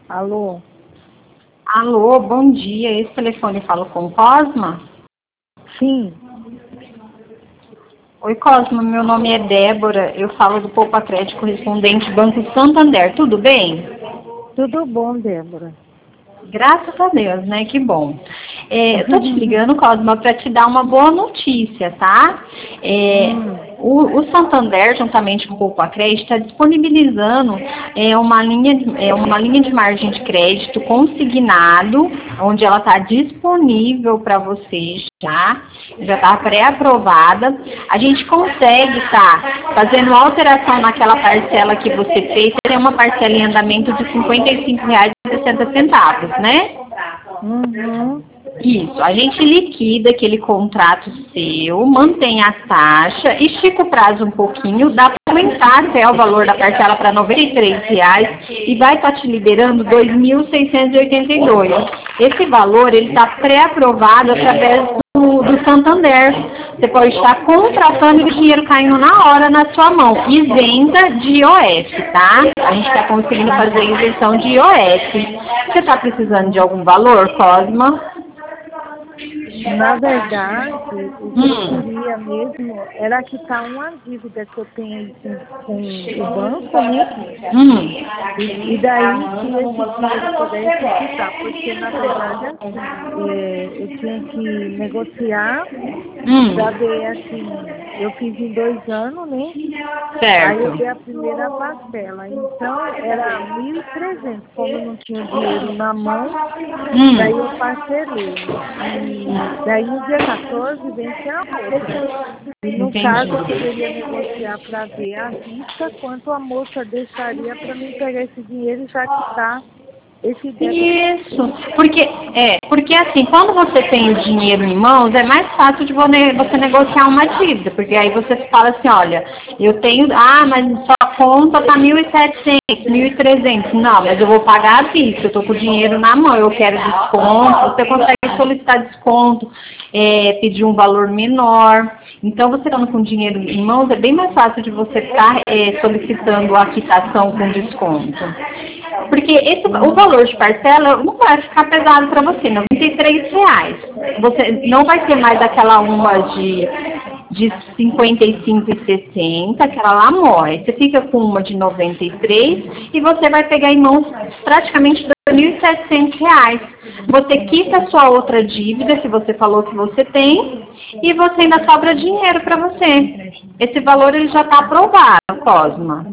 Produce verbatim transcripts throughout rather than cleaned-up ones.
Alô? Alô, bom dia. Esse telefone fala com Cosma? Sim. Oi, Cosma, meu nome é Débora. Eu falo do Poupa Crédito Correspondente Banco Santander. Tudo bem? Tudo bom, Débora. Graças a Deus, né? Que bom. É, eu tô te ligando, Cosma, para te dar uma boa notícia, tá? É, hum. o, o Santander, juntamente com o Poupa Crédito, está disponibilizando é, uma, linha, é, uma linha de margem de crédito consignado, onde ela está disponível para vocês, tá? Já está pré-aprovada. A gente consegue estar tá, fazendo alteração naquela parcela que você fez. Tem uma parcela em andamento de cinquenta e cinco reais e sessenta centavos, né? Uhum. Isso, a gente liquida aquele contrato seu, mantém a taxa, estica o prazo um pouquinho, dá para aumentar até o valor da parcela para noventa e três reais e vai estar tá te liberando dois mil seiscentos e oitenta e dois. Esse valor ele está pré-aprovado através do, do Santander. Você pode estar contratando e o dinheiro caindo na hora na sua mão, isenta de I O F, tá? A gente está conseguindo fazer isenção de I O F. Você está precisando de algum valor, Cosma? Na verdade, o que eu Hum. queria mesmo era quitar uma dívida que eu tenho aí com, com o banco, né? Hum. E, e daí se esse dinheiro pudesse quitar, porque na verdade assim, é, eu tinha que negociar para Hum. ver assim, eu fiz em dois anos, né? Aí eu Certo. dei a primeira parcela, então era mil e trezentos, como eu não tinha dinheiro na mão, daí eu Hum. parcelei. E daí no dia quatorze vence a outra. E no Entendi. caso eu poderia negociar para ver à vista quanto a moça deixaria para mim pegar esse dinheiro e já quitar esse débito. Isso, porque é, porque assim, quando você tem o dinheiro em mãos, é mais fácil de você você negociar uma dívida, porque aí você fala assim, olha, eu tenho, ah, mas sua conta tá mil e setecentos, mil e trezentos, não, mas eu vou pagar à vista, eu tô com o dinheiro na mão, eu quero desconto, você consegue solicitar desconto, é, pedir um valor menor. Então, você estando com dinheiro em mãos, é bem mais fácil de você estar é, solicitando a quitação com desconto. Porque esse, o valor de parcela não vai ficar pesado para você, noventa e três reais. Você não vai ter mais aquela uma de, de cinquenta e cinco e sessenta, aquela lá morre. Você fica com uma de noventa e três e você vai pegar em mãos praticamente dois mil e setecentos reais. Você quita a sua outra dívida, que você falou que você tem, e você ainda sobra dinheiro para você. Esse valor ele já está aprovado, Cosma.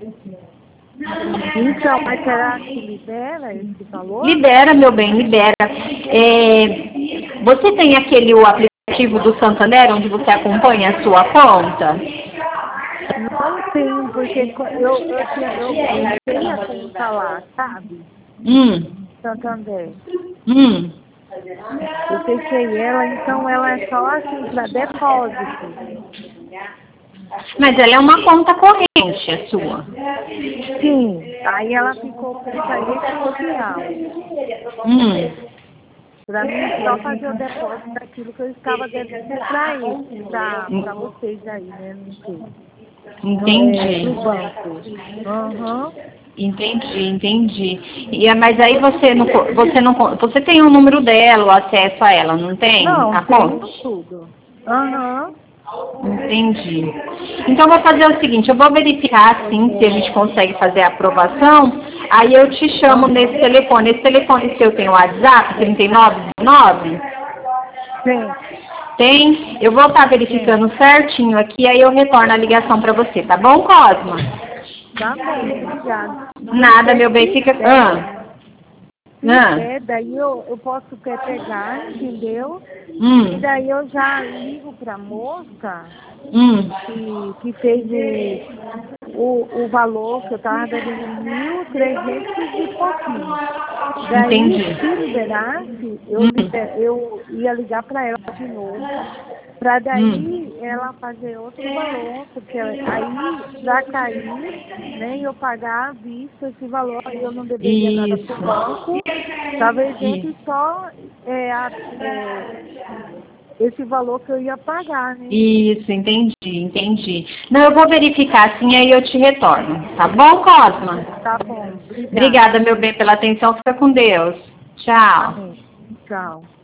Então, mas será que libera esse valor? Libera, meu bem, libera. É, você tem aquele o aplicativo do Santander, onde você acompanha a sua conta? Não tem, porque co- eu, eu, tinha, eu fechei a conta lá, sabe? Hum, Santander. hum. Eu fechei ela, então ela é só assim para depósito. Mas ela é uma conta corrente, a sua. Sim, aí ela ficou conta essencial. Hum. Para mim só fazer o depósito daquilo que eu estava devendo para esse, para vocês aí, né? Não sei. No, é, Entendi. pro banco. Aham. Entendi, entendi. E, é, mas aí você não, co- você não, co- você tem o número dela, o acesso a ela, não tem? Não, A tenho conta? tudo. Aham. Entendi. Então, eu vou fazer o seguinte, eu vou verificar, sim, se a gente consegue fazer a aprovação, aí eu te chamo nesse Aham. telefone. Esse telefone seu tem o WhatsApp, trinta e nove nove? Tem, Tem? Eu vou estar tem. verificando certinho aqui, aí eu retorno a ligação para você, tá bom, Cosma? Tá bom, obrigada. Nada, Porque meu bem, se fica... der, Ah, se ah, der, daí eu, eu posso até pegar, entendeu? E hum, daí eu já ligo para a moça hum, que, que fez o, o, o valor que eu estava devendo mil trezentos e pouquinho. Daí, entendi. se liberasse, eu, Hum, liber, eu ia ligar para ela de novo, para hum, daí ela fazer outro valor, porque aí, para cair, né, e eu pagar à vista esse valor, aí eu não deveria nada para o isso, banco, talvez entre isso. só é, a, é, esse valor que eu ia pagar, né? Isso, entendi, entendi. Não, eu vou verificar assim, aí eu te retorno. Tá bom, Cosma? Tá bom. Obrigada, Obrigada, meu bem, pela atenção. Fica com Deus. Tchau. Amém. Tchau.